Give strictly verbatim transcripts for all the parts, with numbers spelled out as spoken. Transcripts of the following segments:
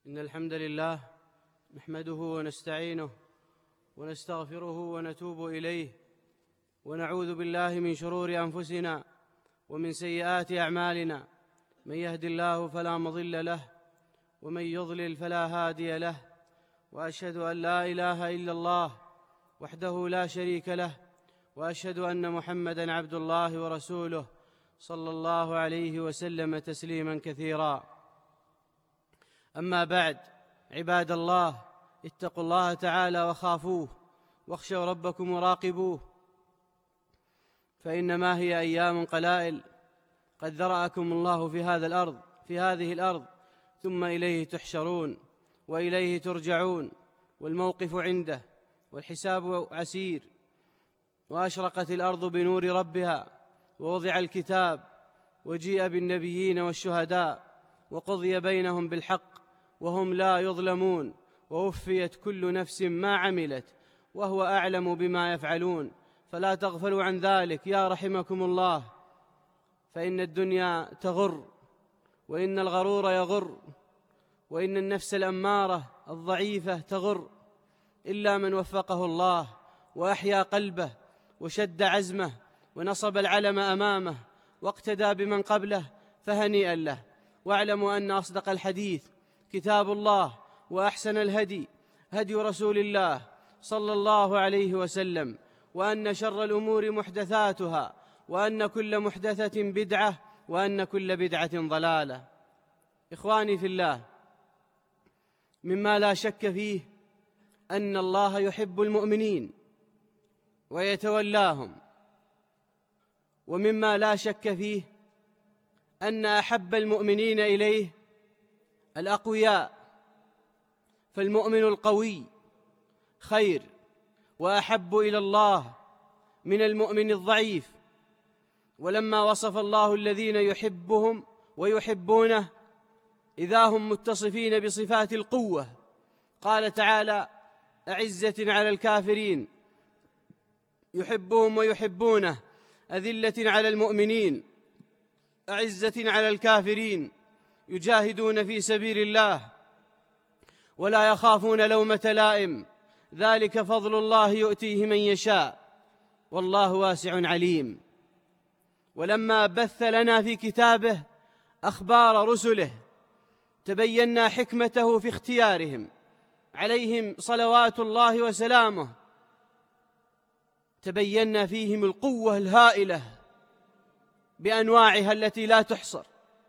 إن الحمد لله نحمده ونستعينه ونستغفره ونتوب إليه، ونعوذ بالله من شرور أنفسنا ومن سيئات أعمالنا. من يهد الله فلا مضل له، ومن يضلل فلا هادي له، وأشهد أن لا إله إلا الله وحده لا شريك له، وأشهد أن محمدًا عبد الله ورسوله صلى الله عليه وسلم تسليمًا كثيرا. أما بعد، عباد الله، اتقوا الله تعالى وخافوه، واخشوا ربكم وراقبوه، فإنما هي أيام قلائل قد ذرأكم الله في هذا الأرض في هذه الأرض ثم إليه تحشرون وإليه ترجعون، والموقف عنده والحساب عسير. وأشرقت الأرض بنور ربها، ووضع الكتاب، وجيء بالنبيين والشهداء، وقضي بينهم بالحق وهم لا يظلمون، ووفيت كل نفس ما عملت وهو أعلم بما يفعلون. فلا تغفلوا عن ذلك يا رحمكم الله، فإن الدنيا تغر، وإن الغرور يغر، وإن النفس الأمارة الضعيفة تغر، إلا من وفقه الله وأحيا قلبه وشد عزمه ونصب العلم أمامه واقتدى بمن قبله، فهنيئا له. واعلموا أن أصدق الحديث كتاب الله، وأحسن الهدي هدي رسول الله صلى الله عليه وسلم، وأن شر الأمور محدثاتها، وأن كل محدثة بدعة، وأن كل بدعة ضلالة. إخواني في الله، مما لا شك فيه أن الله يحب المؤمنين ويتولاهم، ومما لا شك فيه أن أحب المؤمنين إليه الأقوياء، فالمؤمن القوي خير وأحب إلى الله من المؤمن الضعيف. ولما وصف الله الذين يحبهم ويحبونه إذا هم متصفين بصفات القوة، قال تعالى: أعزة على الكافرين يحبهم ويحبونه، أذلة على المؤمنين أعزة على الكافرين، يجاهدون في سبيل الله ولا يخافون لومة لائم، ذلك فضل الله يؤتيه من يشاء، والله واسع عليم. ولما بث لنا في كتابه أخبار رسله تبينا حكمته في اختيارهم عليهم صلوات الله وسلامه، تبينا فيهم القوة الهائلة بأنواعها التي لا تحصر.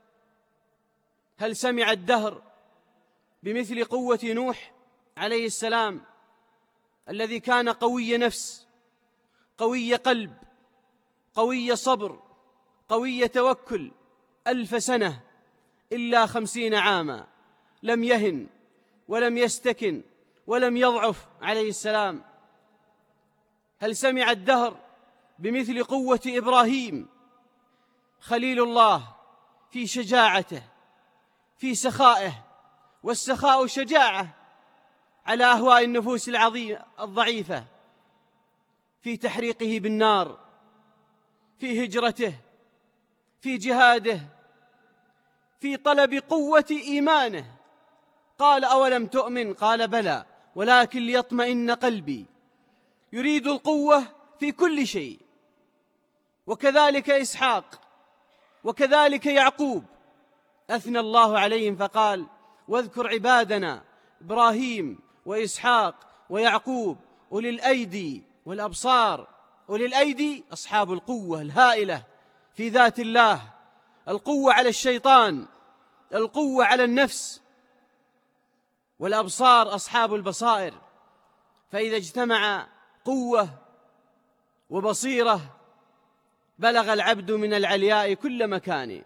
هل سمع الدهر بمثل قوة نوح عليه السلام، الذي كان قوي نفس، قوي قلب، قوي صبر، قوي توكل، ألف سنة إلا خمسين عاما، لم يهن ولم يستكن ولم يضعف عليه السلام. هل سمع الدهر بمثل قوة إبراهيم خليل الله في شجاعته، في سخائه، والسخاء شجاعة على أهواء النفوس العظيمة الضعيفة، في تحريقه بالنار، في هجرته، في جهاده، في طلب قوة إيمانه. قال: أولم تؤمن؟ قال: بلى، ولكن ليطمئن قلبي. يريد القوة في كل شيء. وكذلك إسحاق، وكذلك يعقوب، أثنى الله عليهم فقال: واذكر عبادنا إبراهيم وإسحاق ويعقوب أولي الأيدي والأبصار. أولي الأيدي أصحاب القوة الهائلة في ذات الله، القوة على الشيطان، القوة على النفس. والأبصار أصحاب البصائر. فإذا اجتمع قوة وبصيرة بلغ العبد من العلياء كل مكان.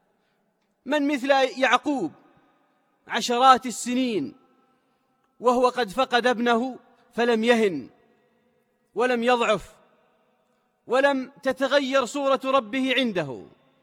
من مثل يعقوب عشرات السنين وهو قد فقد ابنه فلم يهن ولم يضعف، ولم تتغير صورة ربه عنده،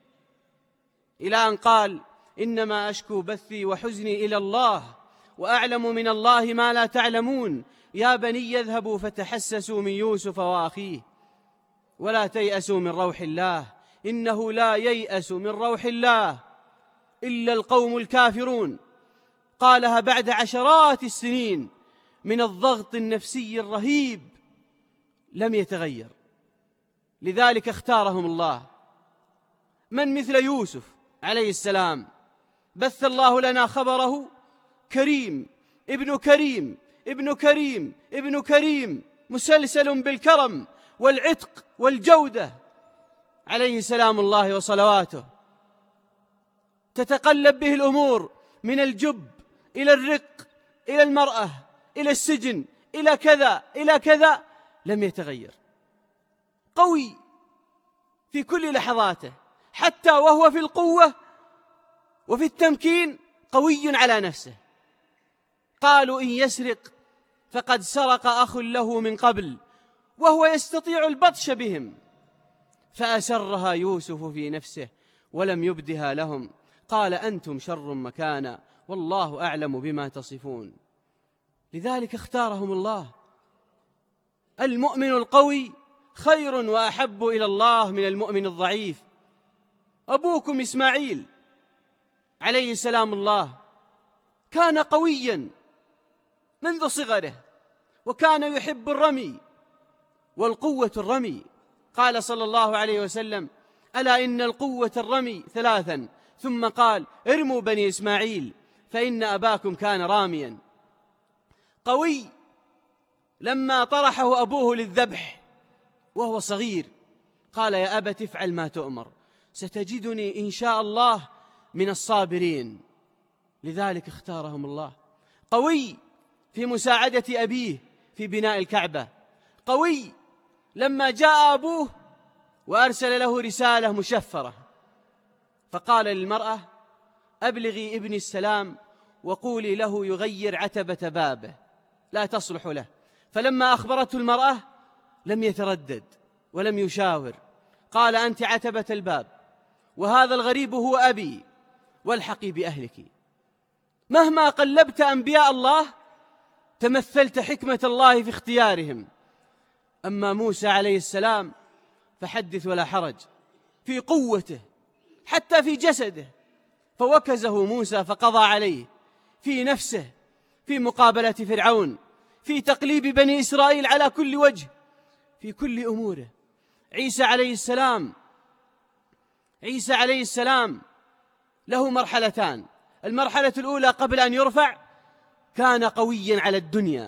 إلى أن قال: إنما أشكو بثي وحزني إلى الله، وأعلم من الله ما لا تعلمون، يا بني يذهبوا فتحسسوا من يوسف وأخيه ولا تيأسوا من روح الله، إنه لا ييأس من روح الله إلا القوم الكافرون. قالها بعد عشرات السنين من الضغط النفسي الرهيب لم يتغير. لذلك اختارهم الله. من مثل يوسف عليه السلام بث الله لنا خبره: كريم ابن كريم ابن كريم ابن كريم، مسلسل بالكرم والعتق والجودة، عليه سلام الله وصلواته. تتقلب به الأمور من الجب إلى الرق إلى المرأة إلى السجن إلى كذا إلى كذا، لم يتغير. قوي في كل لحظاته، حتى وهو في القوة وفي التمكين قوي على نفسه. قالوا إن يسرق فقد سرق أخ له من قبل وهو يستطيع البطش بهم، فأسرها يوسف في نفسه ولم يبدها لهم، قال أنتم شر مكانا والله أعلم بما تصفون. لذلك اختارهم الله. المؤمن القوي خير وأحب إلى الله من المؤمن الضعيف. أبوكم إسماعيل عليه سلام الله كان قويا منذ صغره، وكان يحب الرمي، والقوة الرمي. قال صلى الله عليه وسلم: ألا إن القوة الرمي ثلاثا، ثم قال: ارموا بني إسماعيل فإن أباكم كان راميا. قوي لما طرحه أبوه للذبح وهو صغير قال: يا أبت افعل ما تؤمر ستجدني إن شاء الله من الصابرين. لذلك اختارهم الله. قوي في مساعدة أبيه في بناء الكعبة. قوي لما جاء أبوه وأرسل له رسالة مشفرة فقال للمرأة: أبلغي ابني السلام وقولي له يغير عتبة بابه لا تصلح له. فلما أخبرته المرأة لم يتردد ولم يشاور، قال: أنت عتبة الباب وهذا الغريب هو أبي، والحقي بأهلك. مهما قلبت أنبياء الله تمثلت حكمة الله في اختيارهم. أما موسى عليه السلام فحدث ولا حرج في قوته حتى في جسده، فوكزه موسى فقضى عليه في نفسه، في مقابلة فرعون، في تقليب بني إسرائيل على كل وجه، في كل أموره. عيسى عليه السلام عيسى عليه السلام له مرحلتان. المرحلة الأولى قبل أن يرفع كان قويا على الدنيا،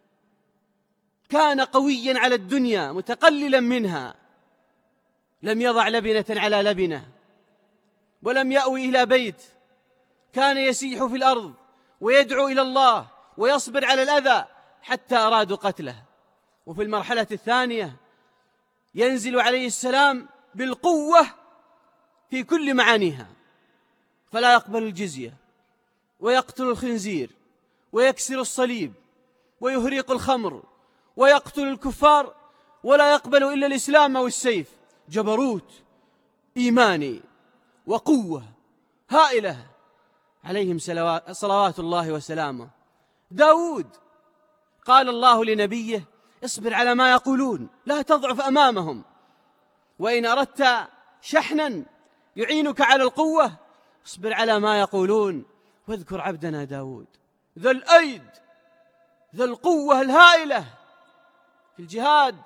كان قويا على الدنيا متقللا منها، لم يضع لبنة على لبنة ولم يأوي إلى بيت، كان يسيح في الأرض ويدعو إلى الله ويصبر على الأذى حتى أرادوا قتله. وفي المرحلة الثانية ينزل عليه السلام بالقوة في كل معانيها، فلا يقبل الجزية ويقتل الخنزير ويكسر الصليب ويهريق الخمر ويقتل الكفار، ولا يقبل إلا الإسلام أو السيف. جبروت إيماني وقوة هائلة عليهم صلوات الله وسلامه. داود قال الله لنبيه: اصبر على ما يقولون لا تضعف أمامهم، وإن أردت شحنا يعينك على القوة اصبر على ما يقولون. واذكر عبدنا داود ذا الأيد ذا القوة الهائلة في الجهاد،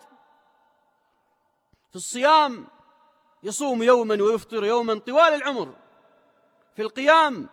في الصيام يصوم يوما ويفطر يوما طوال العمر، في القيام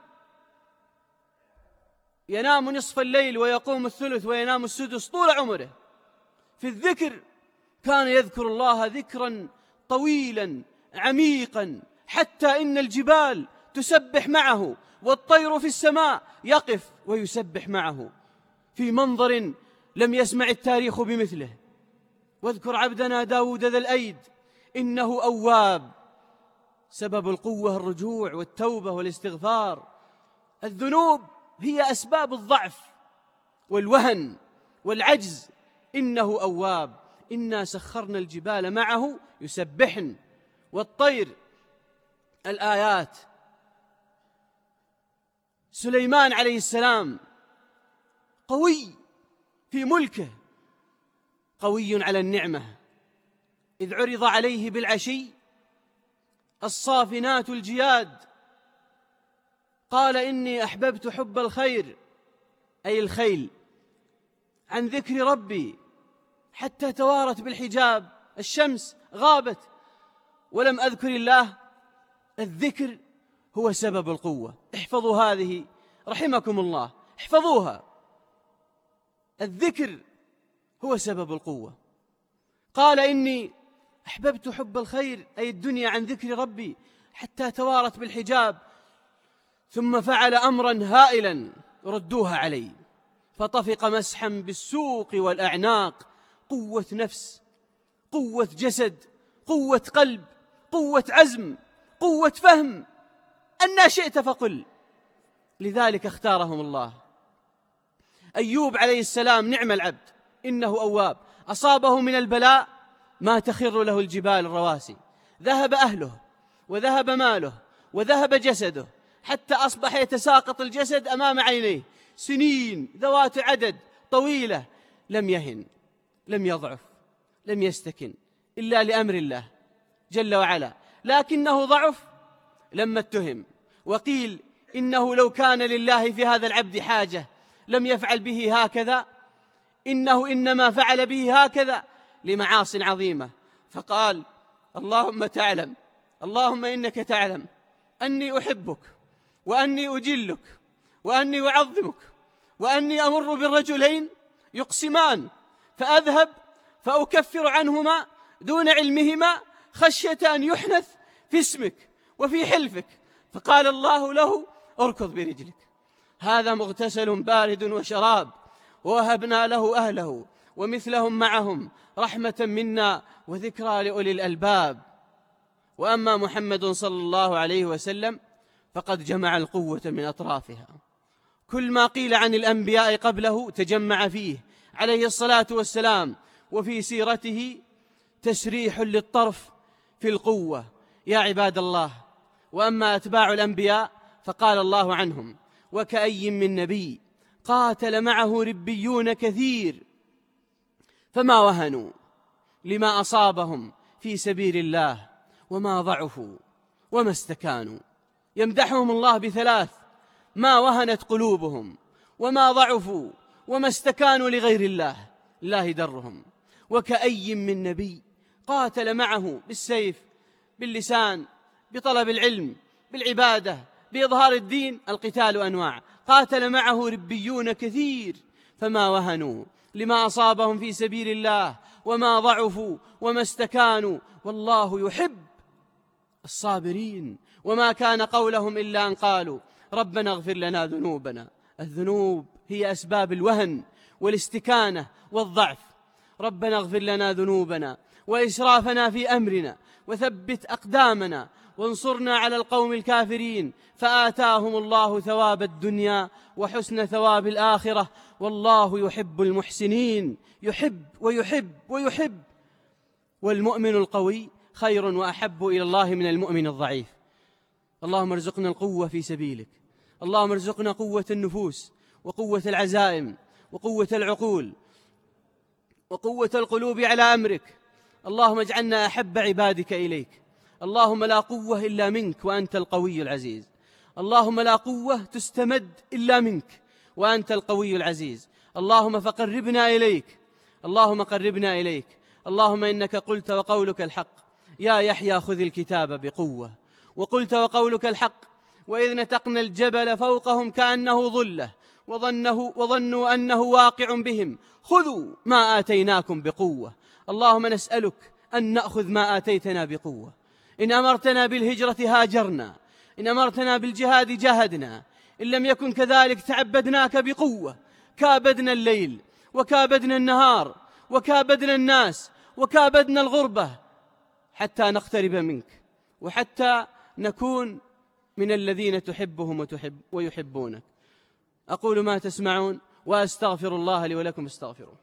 ينام نصف الليل ويقوم الثلث وينام السدس طول عمره، في الذكر كان يذكر الله ذكرا طويلا عميقا حتى إن الجبال تسبح معه والطير في السماء يقف ويسبح معه في منظر لم يسمع التاريخ بمثله. واذكر عبدنا داود ذا الأيد إنه أواب. سبب القوة الرجوع والتوبة والاستغفار. الذنوب هي أسباب الضعف والوهن والعجز. إنه أواب. إنا سخرنا الجبال معه يسبحن والطير. الآيات. سليمان عليه السلام قوي في ملكه، قوي على النعمة، إذ عرض عليه بالعشي الصافنات الجياد قال إني أحببت حب الخير أي الخيل عن ذكر ربي حتى توارت بالحجاب، الشمس غابت ولم أذكر الله. الذكر هو سبب القوة. احفظوا هذه رحمكم الله، احفظوها. الذكر هو سبب القوة. قال إني أحببت حب الخير أي الدنيا عن ذكر ربي حتى توارت بالحجاب، ثم فعل أمرا هائلا ردوها علي، فطفق مسحا بالسوق والأعناق. قوة نفس، قوة جسد، قوة قلب، قوة عزم، قوة فهم، أن شئت فقل. لذلك اختارهم الله. أيوب عليه السلام نعم العبد إنه أواب، أصابه من البلاء ما تخر له الجبال الرواسي، ذهب أهله وذهب ماله وذهب جسده حتى أصبح يتساقط الجسد أمام عينيه، سنين ذوات عدد طويلة، لم يهن، لم يضعف، لم يستكن إلا لأمر الله جل وعلا، لكنه ضعف لما اتهم، وقيل إنه لو كان لله في هذا العبد حاجة لم يفعل به هكذا، إنه إنما فعل به هكذا لمعاصٍ عظيمة. فقال اللهم تعلم، اللهم إنك تعلم أني أحبك وأني أجلك وأني أعظمك، وأني أمر بالرجلين يقسمان فأذهب فأكفر عنهما دون علمهما خشية أن يحنث في اسمك وفي حلفك. فقال الله له اركض برجلك، هذا مغتسل بارد وشراب، ووهبنا له أهله ومثلهم معهم رحمة منا وذكرى لأولي الألباب. وأما محمد صلى الله عليه وسلم فقد جمع القوة من أطرافها، كل ما قيل عن الأنبياء قبله تجمع فيه عليه الصلاة والسلام، وفي سيرته تسريح للطرف في القوة يا عباد الله. وأما أتباع الأنبياء فقال الله عنهم وكأي من نبي قاتل معه ربيون كثير فما وهنوا لما أصابهم في سبيل الله وما ضعفوا وما استكانوا. يمدحهم الله بثلاث: ما وهنت قلوبهم، وما ضعفوا، وما استكانوا لغير الله، الله درهم. وكأي من نبي قاتل معه بالسيف، باللسان، بطلب العلم، بالعبادة، بإظهار الدين، القتال أنواع، قاتل معه ربيون كثير فما وهنوا لما أصابهم في سبيل الله وما ضعفوا وما استكانوا، والله يحب الصابرين. وما كان قولهم إلا أن قالوا ربنا اغفر لنا ذنوبنا. الذنوب هي أسباب الوهن والاستكانة والضعف. ربنا اغفر لنا ذنوبنا وإسرافنا في أمرنا وثبت أقدامنا وانصرنا على القوم الكافرين. فآتاهم الله ثواب الدنيا وحسن ثواب الآخرة، والله يحب المحسنين. يحب ويحب ويحب. والمؤمن القوي خير وأحب إلى الله من المؤمن الضعيف. اللهم ارزقنا القوة في سبيلك، اللهم ارزقنا قوة النفوس وقوة العزائم وقوة العقول وقوة القلوب على أمرك. اللهم اجعلنا أحب عبادك إليك. اللهم لا قوة إلا منك وأنت القوي العزيز. اللهم لا قوة تستمد إلا منك وأنت القوي العزيز. اللهم فقربنا إليك، اللهم قربنا إليك. اللهم إنك قلت وقولك الحق يا يحيى خذ الكتاب بقوة، وقلت وقولك الحق وإذ نتقنا الجبل فوقهم كأنه ظلة وظنه وظنوا أنه واقع بهم خذوا ما آتيناكم بقوة. اللهم نسألك أن نأخذ ما آتيتنا بقوة. إن أمرتنا بالهجرة هاجرنا، إن أمرتنا بالجهاد جاهدنا، إن لم يكن كذلك تعبدناك بقوة. كابدنا الليل وكابدنا النهار وكابدنا الناس وكابدنا الغربة حتى نقترب منك وحتى نكون من الذين تحبهم وتحب ويحبونك. أقول ما تسمعون وأستغفر الله لي ولكم، استغفروه.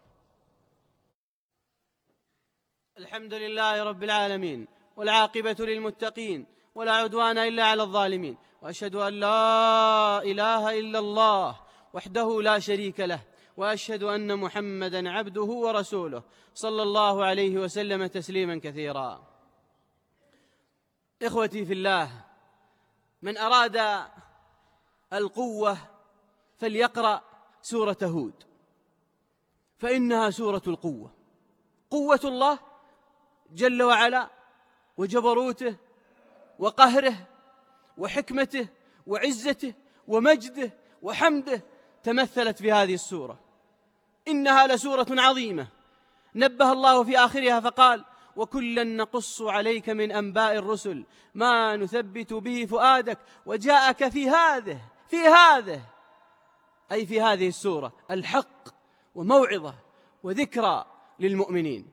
الحمد لله رب العالمين، والعاقبة للمتقين، ولا عدوان إلا على الظالمين، وأشهد أن لا إله إلا الله وحده لا شريك له، وأشهد أن محمدًا عبده ورسوله صلى الله عليه وسلم تسليمًا كثيرا. إخوتي في الله، من أراد القوة فليقرأ سورة هود، فإنها سورة القوة، قوة الله جل وعلا وجبروته وقهره وحكمته وعزته ومجده وحمده تمثلت في هذه السورة. إنها لسورة عظيمة نبه الله في آخرها فقال: وكلا نقص عليك من أنباء الرسل ما نثبت به فؤادك وجاءك في هذه في هذه أي في هذه السورة الحق وموعظة وذكرى للمؤمنين،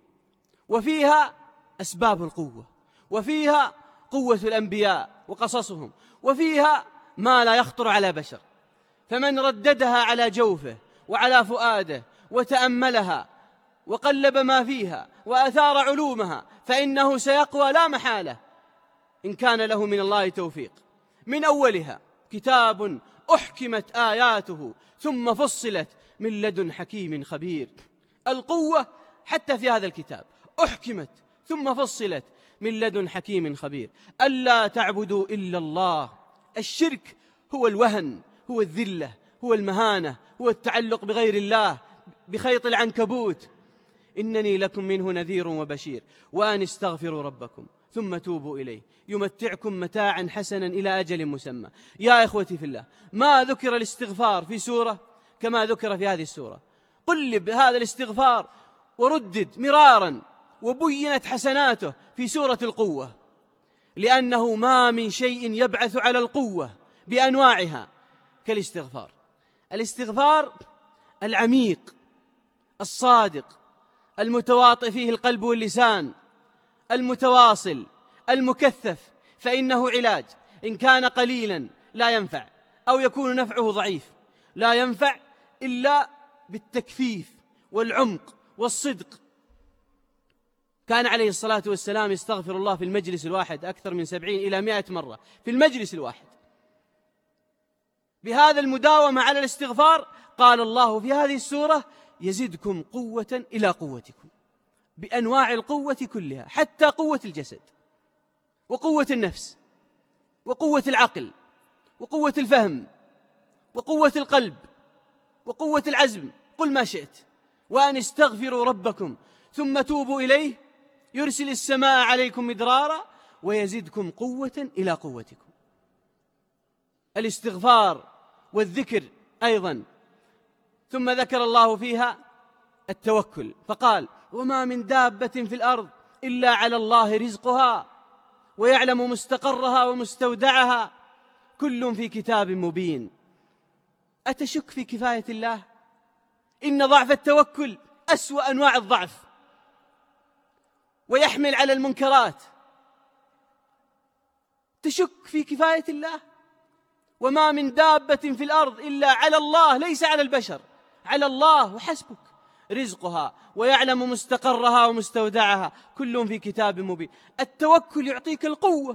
وفيها أسباب القوة، وفيها قوة الأنبياء وقصصهم، وفيها ما لا يخطر على بشر، فمن رددها على جوفه وعلى فؤاده وتأملها وقلب ما فيها وأثار علومها فإنه سيقوى لا محالة إن كان له من الله توفيق. من أولها: كتاب أحكمت آياته ثم فصلت من لدن حكيم خبير. القوة حتى في هذا الكتاب أحكمت ثم فصلت من لدن حكيم خبير. ألا تعبدوا إلا الله. الشرك هو الوهن، هو الذلة، هو المهانة، هو التعلق بغير الله بخيط العنكبوت. إنني لكم منه نذير وبشير وأن استغفروا ربكم ثم توبوا إليه يمتعكم متاعا حسنا إلى أجل مسمى. يا إخوتي في الله، ما ذكر الاستغفار في سورة كما ذكر في هذه السورة. قلب هذا الاستغفار وردد مرارا وبينت حسناته في سورة القوة، لأنه ما من شيء يبعث على القوة بأنواعها كالاستغفار. الاستغفار العميق الصادق المتواطئ فيه القلب واللسان، المتواصل المكثف، فإنه علاج. إن كان قليلا لا ينفع أو يكون نفعه ضعيف، لا ينفع إلا بالتكثيف والعمق والصدق. كان عليه الصلاة والسلام يستغفر الله في المجلس الواحد أكثر من سبعين إلى مائة مرة في المجلس الواحد. بهذا المداومة على الاستغفار قال الله في هذه السورة: يزدكم قوة إلى قوتكم، بأنواع القوة كلها، حتى قوة الجسد وقوة النفس وقوة العقل وقوة الفهم وقوة القلب وقوة العزم. قل ما شئت. وأن استغفروا ربكم ثم توبوا إليه يرسل السماء عليكم مدرارا ويزدكم قوة إلى قوتكم. الاستغفار والذكر أيضا. ثم ذكر الله فيها التوكل فقال: وما من دابة في الأرض إلا على الله رزقها ويعلم مستقرها ومستودعها كل في كتاب مبين. أتشك في كفاية الله؟ إن ضعف التوكل أسوأ أنواع الضعف ويحمل على المنكرات. تشك في كفاية الله؟ وما من دابة في الأرض إلا على الله، ليس على البشر، على الله وحسبك رزقها ويعلم مستقرها ومستودعها كل في كتاب مبين. التوكل يعطيك القوة.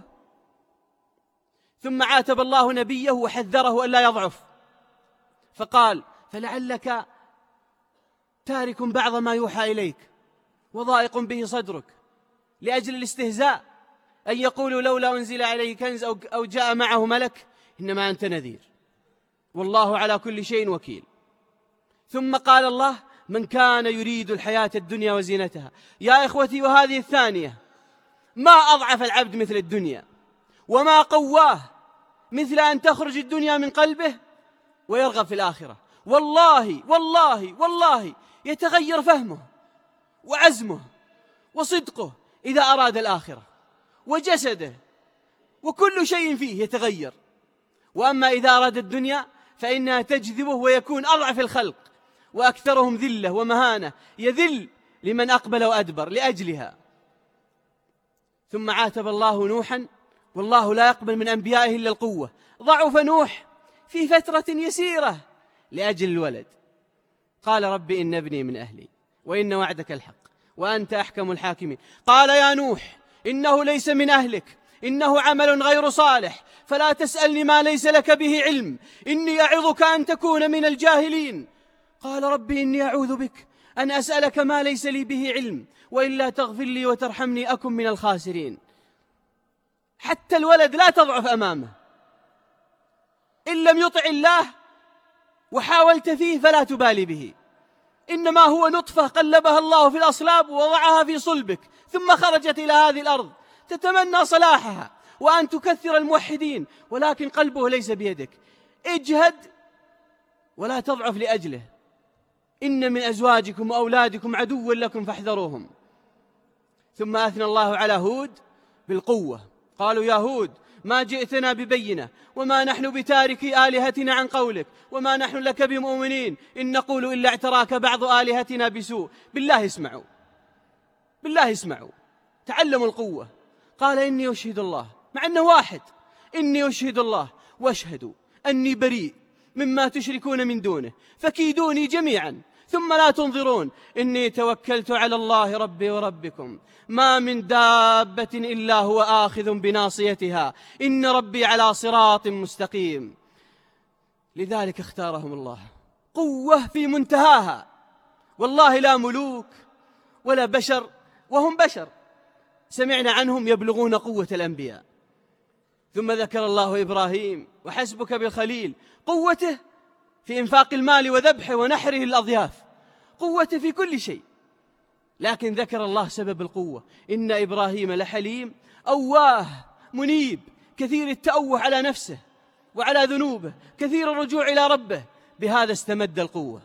ثم عاتب الله نبيه وحذره ألا يضعف فقال: فلعلك تارك بعض ما يوحى إليك وضائق به صدرك لأجل الاستهزاء، أن يقولوا لولا أنزل عليه كنز أو جاء معه ملك، إنما أنت نذير والله على كل شيء وكيل. ثم قال الله: من كان يريد الحياة الدنيا وزينتها. يا إخوتي، وهذه الثانية. ما أضعف العبد مثل الدنيا، وما قواه مثل أن تخرج الدنيا من قلبه ويرغب في الآخرة. والله والله والله يتغير فهمه وعزمه وصدقه إذا أراد الآخرة، وجسده وكل شيء فيه يتغير. وأما إذا أراد الدنيا فإنها تجذبه ويكون أضعف الخلق وأكثرهم ذلة ومهانة، يذل لمن أقبل وأدبر لأجلها. ثم عاتب الله نوحا، والله لا يقبل من أنبيائه إلا القوة. ضعف نوح في فترة يسيرة لأجل الولد. قال: رب إن ابني من أهلي وإن وعدك الحق وأنت أحكم الحاكمين. قال: يا نوح إنه ليس من أهلك، إنه عمل غير صالح، فلا تسألني ما ليس لك به علم، إني أعظك أن تكون من الجاهلين. قال: رب إني أعوذ بك أن أسألك ما ليس لي به علم، وإلا تغفر لي وترحمني أكن من الخاسرين. حتى الولد لا تضعف أمامه. إن لم يطع الله وحاولت فيه فلا تبالي به، إنما هو نطفة قلبها الله في الأصلاب ووضعها في صلبك ثم خرجت إلى هذه الأرض تتمنى صلاحها وأن تكثر الموحدين، ولكن قلبه ليس بيدك. اجهد ولا تضعف لأجله. إن من أزواجكم وأولادكم عدوا لكم فاحذروهم. ثم أثنى الله على هود بالقوة، قالوا يا هود ما جئتنا ببينة وما نحن بتاركي آلهتنا عن قولك وما نحن لك بمؤمنين إن نقول إلا اعتراك بعض آلهتنا بسوء. بالله اسمعوا، بالله اسمعوا، تعلموا القوة. قال إني أشهد الله، مع أنه واحد، إني أشهد الله واشهدوا أني بريء مما تشركون من دونه فكيدوني جميعا ثم لا تنظرون إني توكلت على الله ربي وربكم ما من دابة إلا هو آخذ بناصيتها إن ربي على صراط مستقيم. لذلك اختارهم الله، قوة في منتهاها، والله لا ملوك ولا بشر، وهم بشر سمعنا عنهم يبلغون قوة الأنبياء. ثم ذكر الله إبراهيم وحسبك بالخليل، قوته في إنفاق المال وذبحه ونحره الأضياف، قوته في كل شيء. لكن ذكر الله سبب القوة، إن إبراهيم لحليم أواه منيب كثير التأوه على نفسه وعلى ذنوبه كثير الرجوع إلى ربه، بهذا استمد القوة.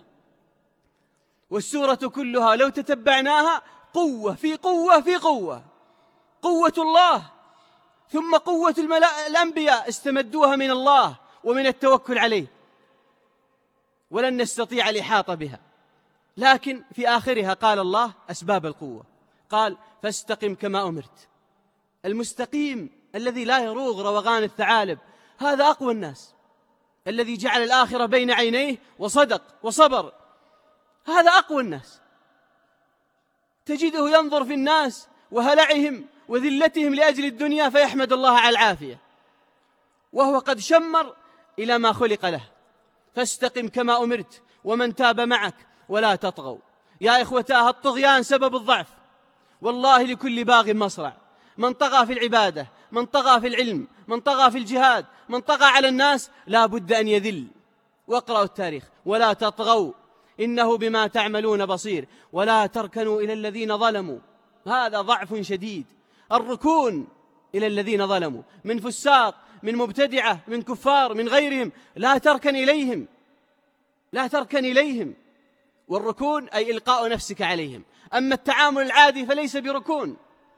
والسورة كلها لو تتبعناها قوة في قوة في قوة، قوة الله ثم قوة الأنبياء استمدوها من الله ومن التوكل عليه، ولن نستطيع الإحاطة بها. لكن في آخرها قال الله أسباب القوة، قال فاستقم كما أمرت. المستقيم الذي لا يروغ روغان الثعالب، هذا أقوى الناس، الذي جعل الآخرة بين عينيه وصدق وصبر، هذا أقوى الناس. تجده ينظر في الناس وهلعهم وذلتهم لأجل الدنيا فيحمد الله على العافية، وهو قد شمر إلى ما خلق له. فاستقم كما أمرت ومن تاب معك ولا تطغوا. يا إخوتاه، الطغيان سبب الضعف، والله لكل باغ مصرع. من طغى في العبادة، من طغى في العلم، من طغى في الجهاد، من طغى على الناس لا بد أن يذل. واقرأوا التاريخ. ولا تطغوا إنه بما تعملون بصير ولا تركنوا إلى الذين ظلموا، هذا ضعف شديد. الركون إلى الذين ظلموا من فساق، من مبتدعة، من كفار، من غيرهم، لا تركن إليهم، لا تركن إليهم. والركون أي إلقاء نفسك عليهم. أما التعامل العادي فليس بركون.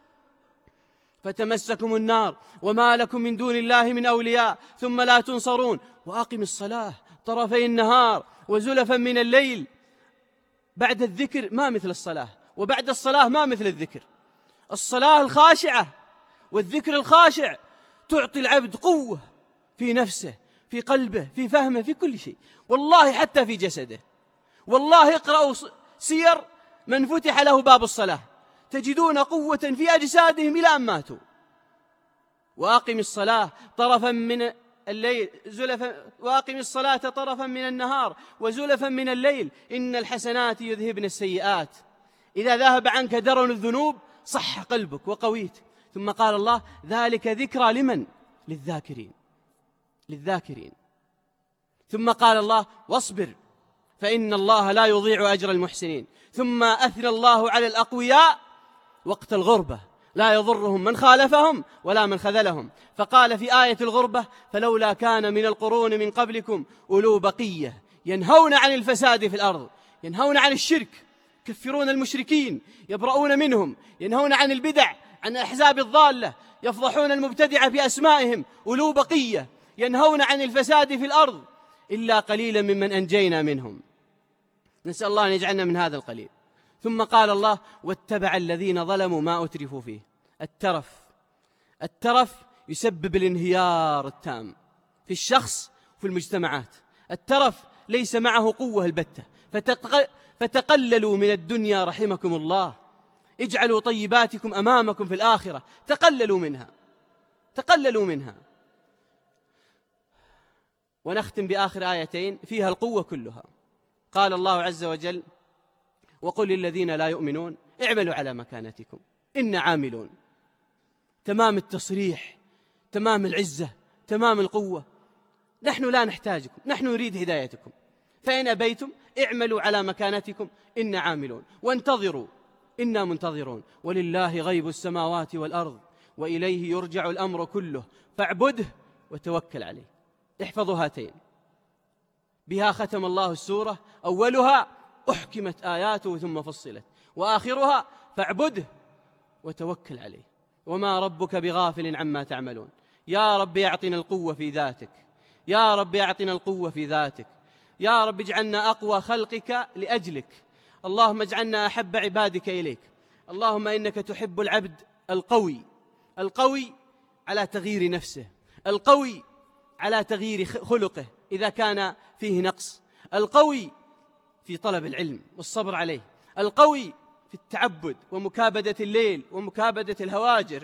فتمسكم النار وما لكم من دون الله من أولياء ثم لا تنصرون. وأقم الصلاة طرفي النهار وزلفا من الليل. بعد الذكر ما مثل الصلاة، وبعد الصلاة ما مثل الذكر. الصلاة الخاشعة والذكر الخاشع تعطي العبد قوة في نفسه، في قلبه، في فهمه، في كل شيء، والله حتى في جسده. والله اقرأوا سير من فتح له باب الصلاة تجدون قوة في أجسادهم إلى أن ماتوا. وأقم الصلاة طرفا من الليل زلفا وأقم الصلاة طرفا من النهار وزلفا من الليل إن الحسنات يذهبن السيئات. إذا ذهب عنك درن الذنوب صح قلبك وقويت. ثم قال الله ذلك ذكرى لمن؟ للذاكرين، للذاكرين. ثم قال الله واصبر فإن الله لا يضيع أجر المحسنين. ثم أثنى الله على الأقوياء وقت الغربة، لا يضرهم من خالفهم ولا من خذلهم. فقال في آية الغربة فلولا كان من القرون من قبلكم أولو بقية ينهون عن الفساد في الأرض، ينهون عن الشرك، يكفرون المشركين، يبرؤون منهم، ينهون عن البدع، عن الأحزاب الضالة، يفضحون المبتدع بأسمائهم. أولو بقية ينهون عن الفساد في الأرض إلا قليلا ممن أنجينا منهم. نسأل الله أن يجعلنا من هذا القليل. ثم قال الله واتبع الذين ظلموا ما أترفوا فيه. الترف، الترف يسبب الانهيار التام في الشخص وفي المجتمعات. الترف ليس معه قوة البتة، فتق... فتقللوا من الدنيا رحمكم الله. اجعلوا طيباتكم أمامكم في الآخرة، تقللوا منها، تقللوا منها. ونختم بآخر آيتين فيها القوة كلها. قال الله عز وجل وقل للذين لا يؤمنون اعملوا على مكانتكم إنا عاملون. تمام التصريح، تمام العزة، تمام القوة. نحن لا نحتاجكم، نحن نريد هدايتكم، فإن أبيتم اعملوا على مكانتكم إنا عاملون، وانتظروا إنا منتظرون، ولله غيب السماوات والأرض وإليه يرجع الأمر كله فاعبده وتوكل عليه. احفظوا هاتين، بها ختم الله السورة، أولها أحكمت آياته ثم فصلت، وآخرها فاعبده وتوكل عليه وما ربك بغافل عما تعملون. يا رب يعطنا القوة في ذاتك، يا رب يعطنا القوة في ذاتك، يا رب اجعلنا أقوى خلقك لأجلك، اللهم اجعلنا أحب عبادك إليك. اللهم إنك تحب العبد القوي، القوي على تغيير نفسه، القوي على تغيير خلقه إذا كان فيه نقص، القوي في طلب العلم والصبر عليه، القوي في التعبد ومكابدة الليل ومكابدة الهواجر،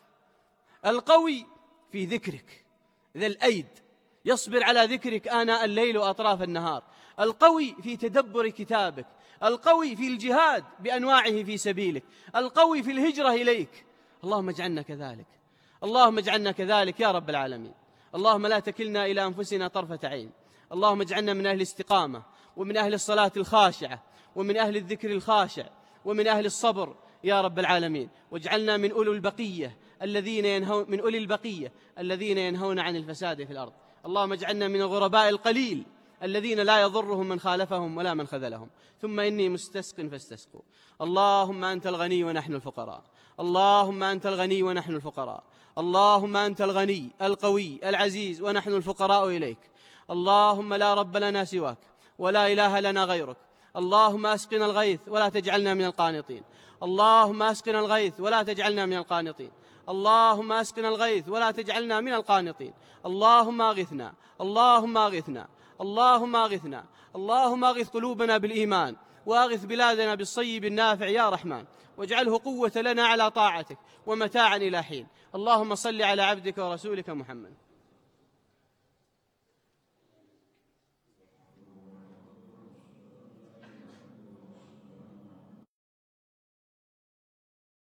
القوي في ذكرك ذا الأيد يصبر على ذكرك آناء الليل وأطراف النهار، القوي في تدبر كتابك، القوي في الجهاد بأنواعه في سبيلك، القوي في الهجرة إليك. اللهم اجعلنا كذلك، اللهم اجعلنا كذلك يا رب العالمين. اللهم لا تكلنا إلى أنفسنا طرفة عين، اللهم اجعلنا من أهل الاستقامة، ومن أهل الصلاة الخاشعة، ومن أهل الذكر الخاشع، ومن أهل الصبر يا رب العالمين. واجعلنا من أولي البقية الذين ينهون من أولي البقية الذين ينهون عن الفساد في الأرض. اللهم اجعلنا من الغرباء القليل الذين لا يضرهم من خالفهم ولا من خذلهم. ثم إني مستسق فاستسقوا. اللهم أنت الغني ونحن الفقراء، اللهم أنت الغني ونحن الفقراء، اللهم أنت الغني القوي العزيز ونحن الفقراء إليك. اللهم لا رب لنا سواك ولا إله لنا غيرك. اللهم أسقنا الغيث ولا تجعلنا من القانطين، اللهم أسقنا الغيث ولا تجعلنا من القانطين، اللهم أسقنا الغيث ولا تجعلنا من القانطين. اللهم أغثنا، اللهم أغثنا، اللهم أغثنا، اللهم أغث قلوبنا بالإيمان، وأغث بلادنا بالصيب النافع يا رحمن، واجعله قوة لنا على طاعتك ومتاعا إلى حين. اللهم صل على عبدك ورسولك محمد.